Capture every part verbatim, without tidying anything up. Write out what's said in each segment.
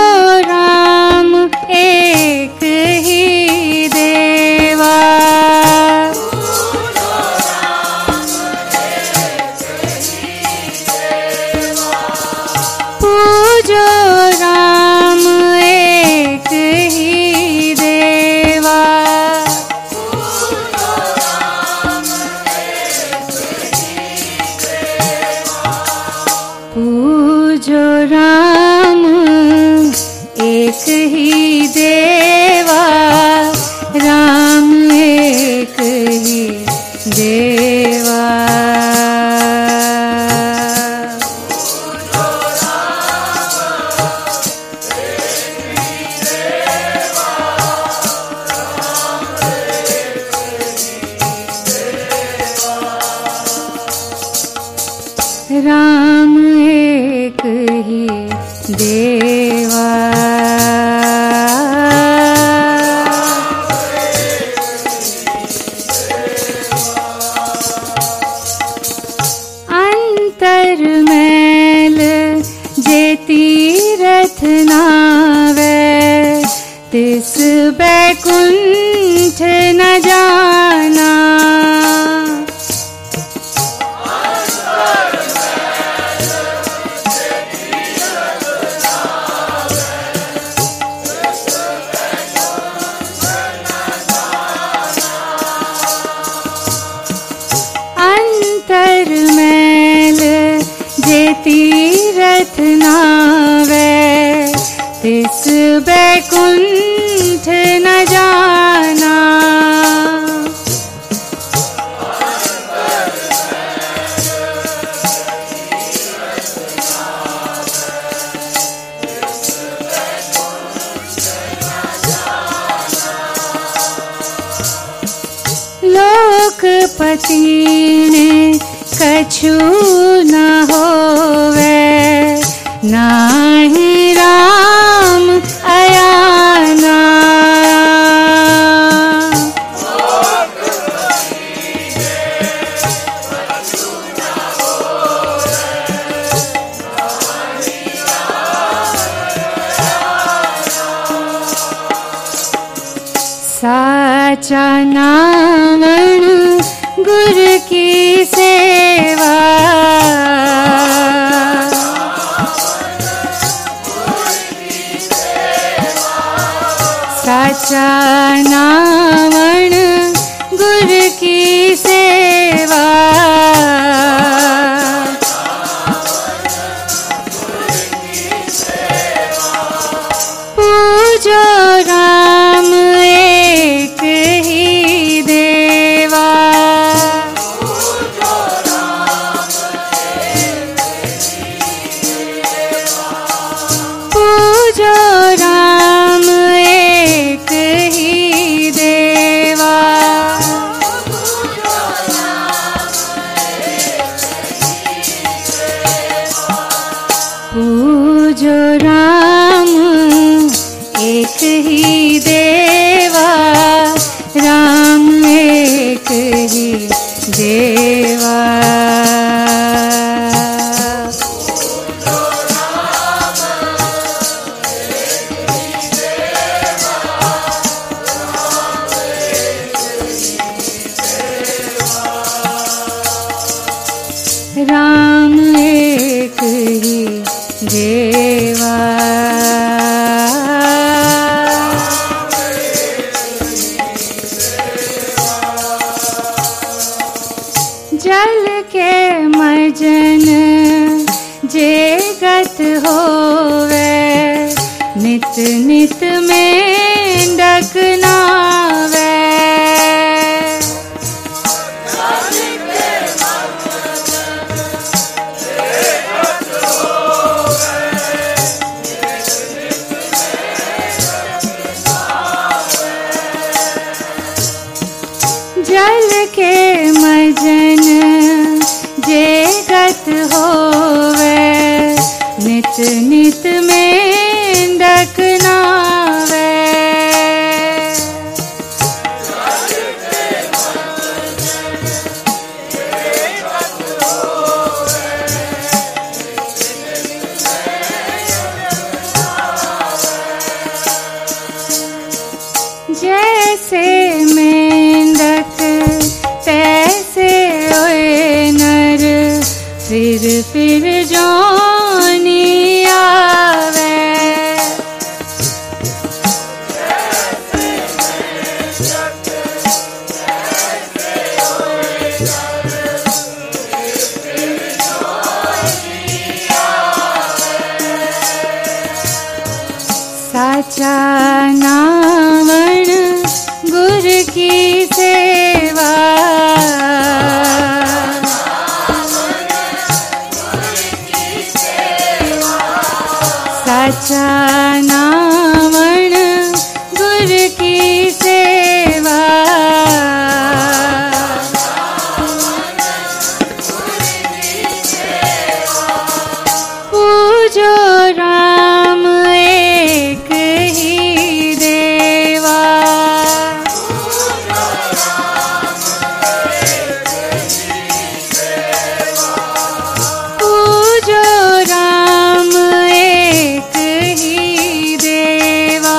राम एक ही देवा। पूजो राम एक ही देवा। पूजो राम एक ही देवा। राम एक ही देवा। राम एक ही देवा। अंतर मैल जे तीरथ नावे, तिस बैकुंठ न जाना। अंतर मैल जे तीरथ नावे, तिस बैकुंठ न जाना। लोकपति ने कछु न होवे, नाहि राम अयाना। साचा नामन गुरु की सेवा। साचा नामन गुरु की सेवा। पूजो राम एक ही देवा। पूजो राम एक ही देवा। पूजो राम एक ही देवा। राम एक ही देवा। राम एक ही देवा। जल के मजन जे गत होवे, नित नित में डकनावे। जल के मजन जे गत होवे, नित नित में डकनावे। जैसे मेंढक तैसे ओए नर, फिर फिर जोनी आवे। साचा नावण गुर की सेवा, साचा नावण गुर की सेवा, पूजो राम एक ही देवा, पूजो राम एक ही देवा,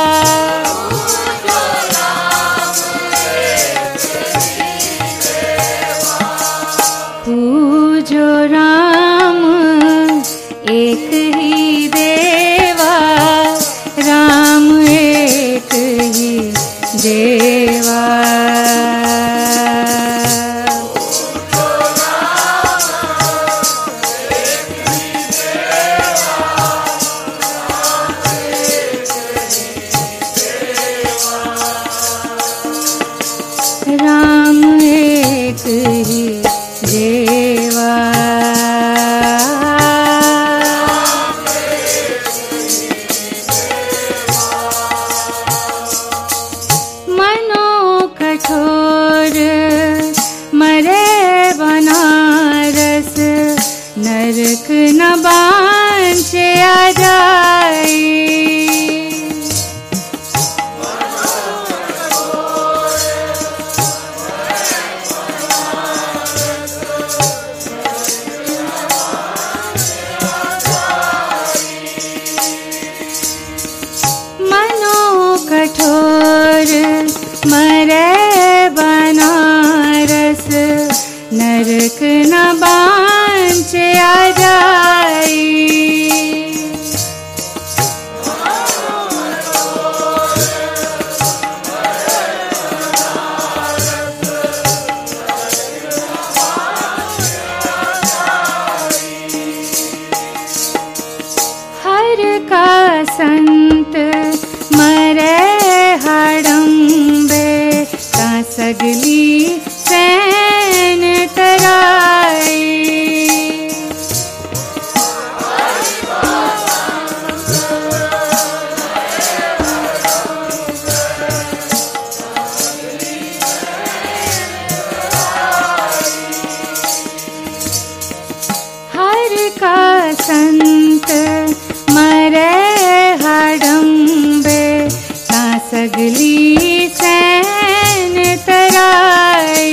पूजो राम एक ही देवा, राम एक ही देवा। राम एक ही देवा। मनो कठोर मरे बनारस, नरक न बांचे आ जाई। कठोर मरे बनारस, नरक न बांचे आ जाई। हर का संत मरे हडम्बे, ता सगली सैन तराई। हर का संत मरे हडम्बे, ता सगली सैन तराई।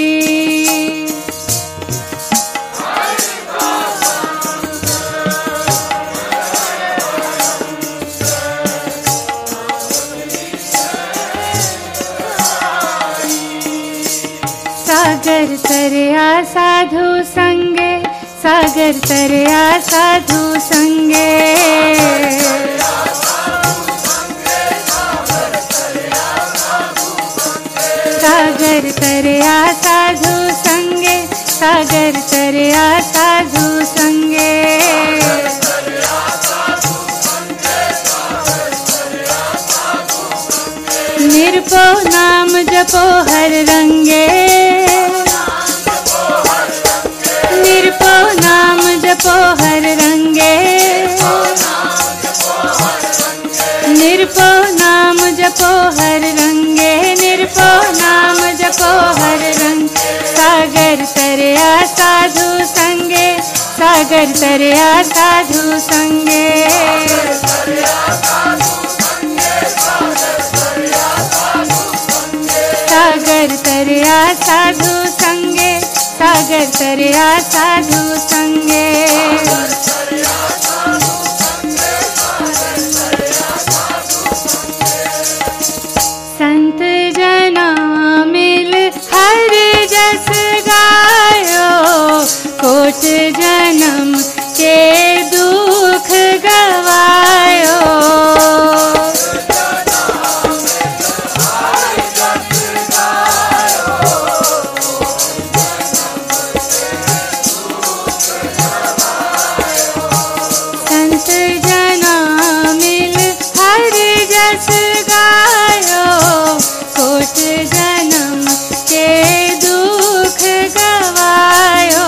सागर तरया साधु संगे, सागर तरया साधु संगे, सागर तरया साधु संगे, सागर तरया साधु संगे। निरपो नाम जपो हर रंगे, निरपो नाम जपो हर रंगे, निरपो नाम जपो हर रंगे, निरपो नाम जपो हर रंग। सागर तरया साधु संगे, सागर तरया साधु संगे, सागर तरया साधु संगे, सागर तरया साधु संगे। संत कोट जन्म के दुख गवायो। संत जना मिल हर जस गायो, कोट जन्म के दुख गवायो।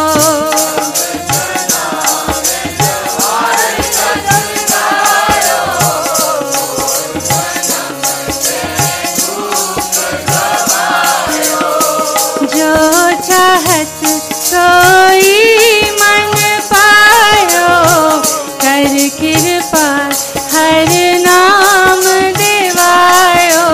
जो चाहत सोई मन पायो, कर कृपा हर नाम देवायो।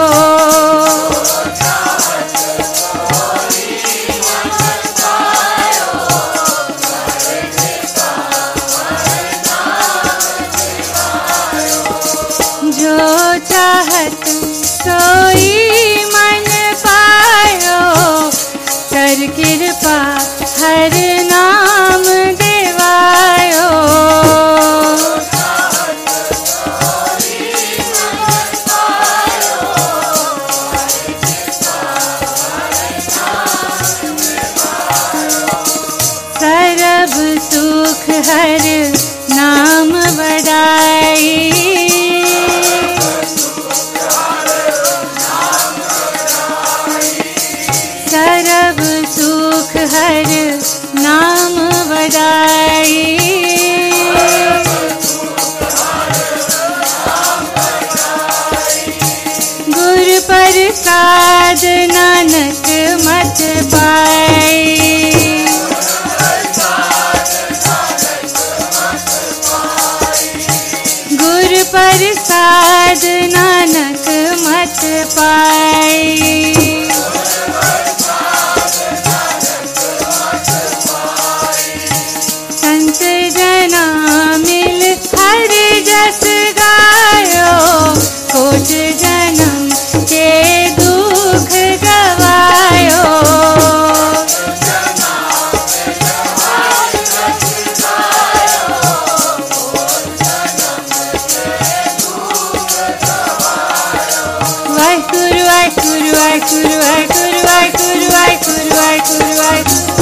जो चाहत सोई मन पायो, कर कृपा हर नाम देवायो। सरब सुख हर नाम बड़ाई, सरब सुख हर नाम बड़ाई। गुर प्रसाद नानक मत पाई, गुर प्रसाद नानक मत पाई। संत जना मिल हर जस गायो, कोट जन्म के दुख गवायो। वाहिगुरु वाहिगुरु वाहिगुरु वाहिगुरु वाहिगुरु वाहिगुरु वाहिगुरु वाहिगुरु।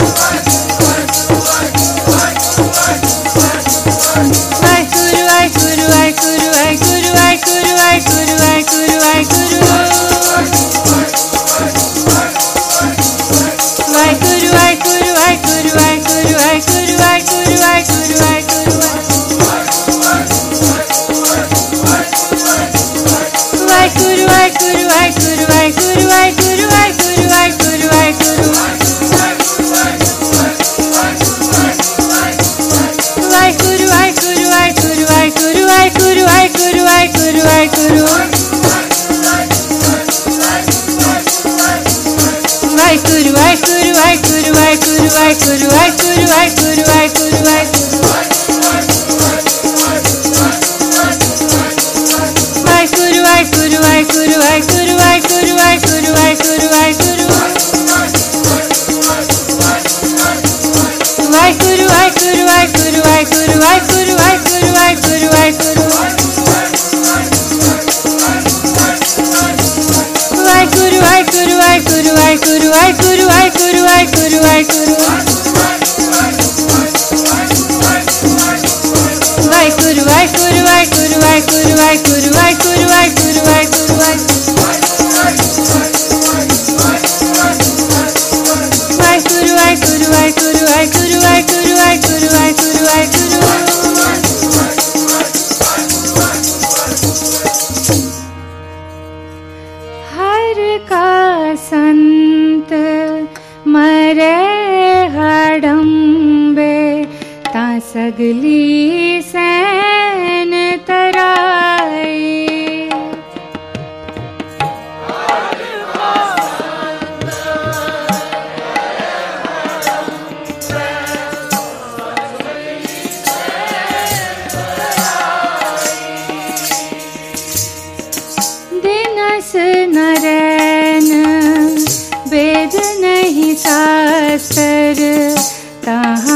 वाहिगुरु वाहिगुरु वाहिगुरु वाहिगुरु वाहिगुरु वाहिगुरु वाहिगुरु वाहिगुरु। वाहिगुरु वाहिगुरु वाहिगुरु वाहिगुरु वाहिगुरु वाहिगुरु वाहिगुरु वाहिगुरु। वाहिगुरु वाहिगुरु वाहिगुरु वाहिगुरु वाहिगुरु वाहिगुरु वाहिगुरु वाहिगुरु। वाहिगुरु वाहिगुरु वाहिगुरु वाहिगुरु वाहिगुरु वाहिगुरु वाहिगुरु वाहिगुरु। वाहिगुरु वाहिगुरु वाहिगुरु वाहिगुरु वाहिगुरु वाहिगुरु वाहिगुरु वाहिगुरु वाहिगुरु। वाहिगुरु वाहिगुरु वाहिगुरु वाहिगुरु वाहिगुरु वाहिगुरु वाहिगुरु वाहिगुरु। वाहिगुरु वाहिगुरु वाहिगुरु वाहिगुरु वाहिगुरु वाहिगुरु वाहिगुरु वाहिगुरु। वाहिगुरु वाहिगुरु वाहिगुरु वाहिगुरु वाहिगुरु वाहिगुरु वाहिगुरु वाहिगुरु। वाहिगुरु वाहिगुरु वाहिगुरु वाहिगुरु वाहिगुरु वाहिगुरु वाहिगुरु वाहिगुरु वाहिगुरु। वाहिगुरु वाहिगुरु वाहिगुरु वाहिगुरु वाहिगुरु वाहिगुरु वाहिगुरु वाहिगुरु। हर का संत मरे हडम्बे, ता सगली सैन तराई। दिनस नरैन वेद नहीं शास्त्र, ताह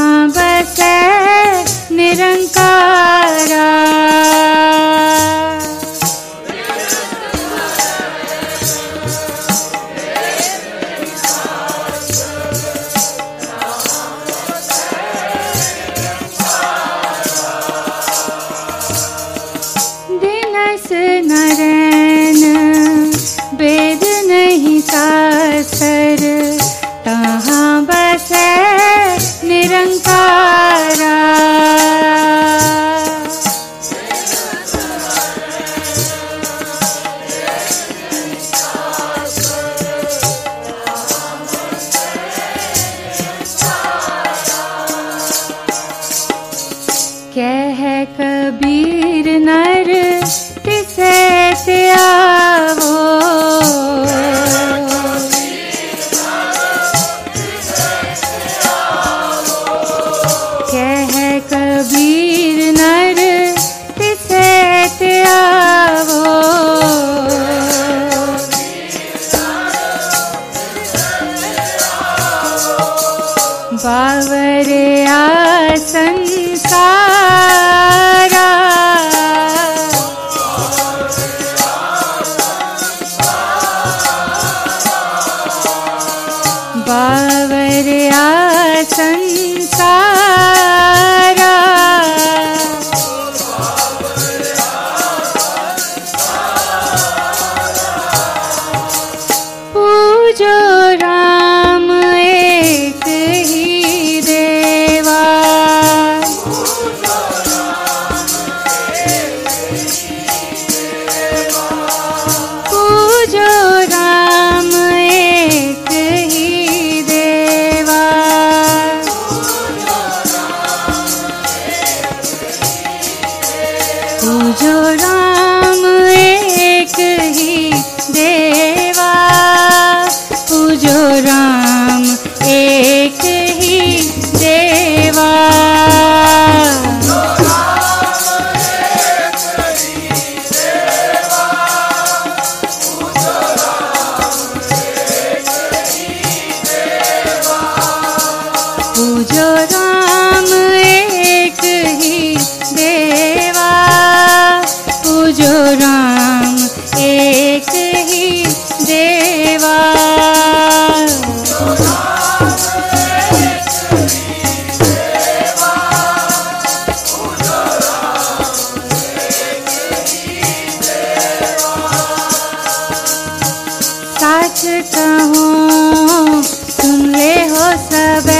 कहूँ सुन ले हो सबे,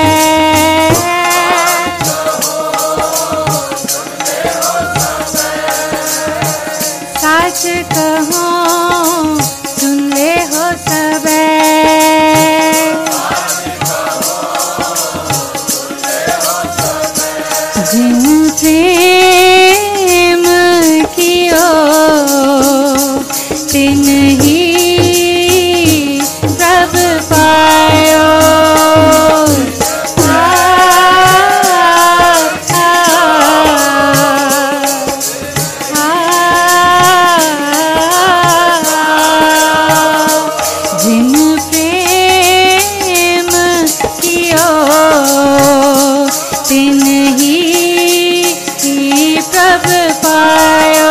सच कहूँ सुन ले हो सबे, जिन प्रेम कियो तिन ही प्रभ पायो। आ, आ, आ, जिन प्रेम कियो तिन ही प्रभ पायो।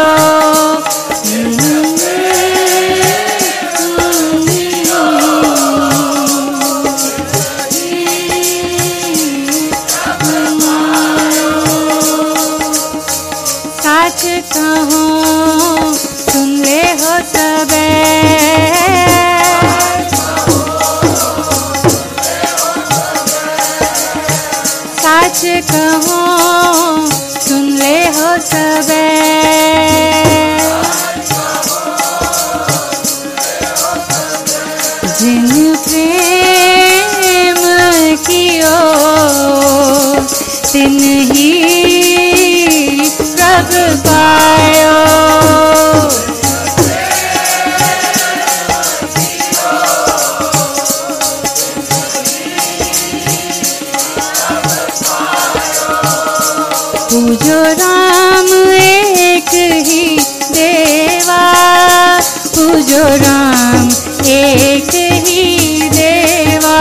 सच कहूँ सुन ले हो सबे, सच कहूँ सुन ले हो सबे, जिन प्रेम कियो तिन ही प्रभ पायो। पूजो राम एक ही देवा, पूजो राम एक ही देवा,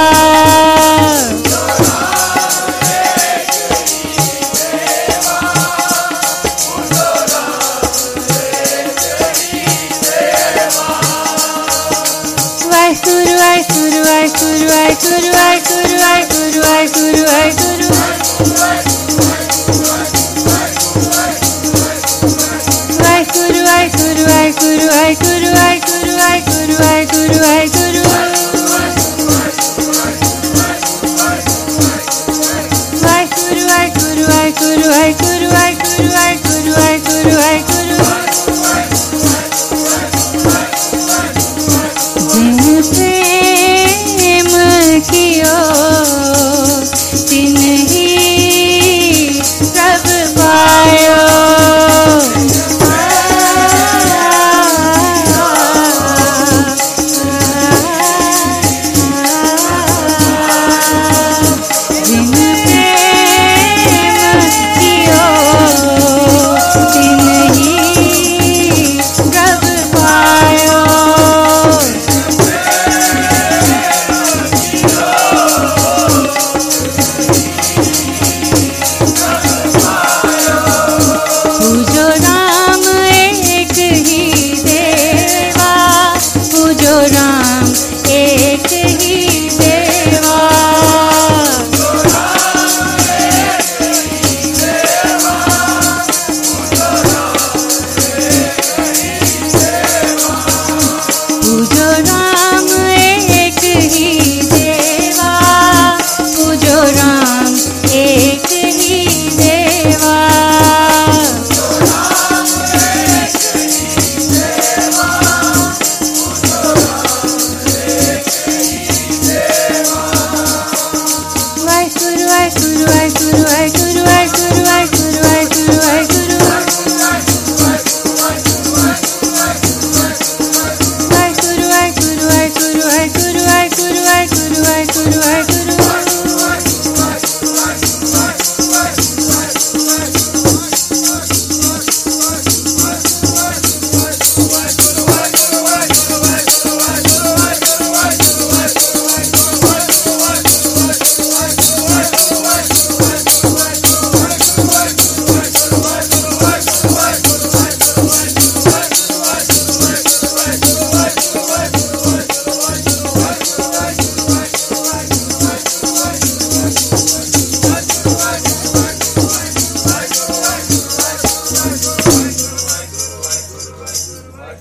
वाहेगुरु वाहेगुरु वाहेगुरु वाहेगुरु वाहेगुरु वाहेगुरु वाहेगुरु वाहेगुरु, वाहेगुरु वाहेगुरु वाहेगुरु वाहेगुरु